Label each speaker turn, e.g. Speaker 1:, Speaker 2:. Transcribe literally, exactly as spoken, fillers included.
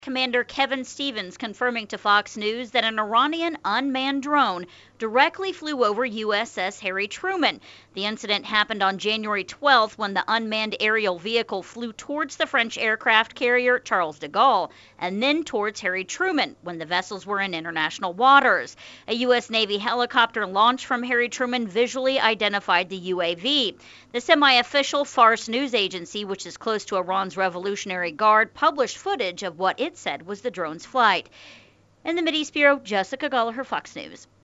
Speaker 1: Commander Kevin Stevens confirming to Fox News that an Iranian unmanned drone directly flew over U S S Harry Truman. The incident happened on January twelfth when the unmanned aerial vehicle flew towards the French aircraft carrier Charles de Gaulle and then towards Harry Truman when the vessels were in international waters. A U S Navy helicopter launched from Harry Truman visually identified the U A V. The semi-official Fars news agency, which is close to Iran's Revolutionary Guard, published footage of what it said was the drone's flight. In the Mideast Bureau, Jessica Gallagher, Fox News.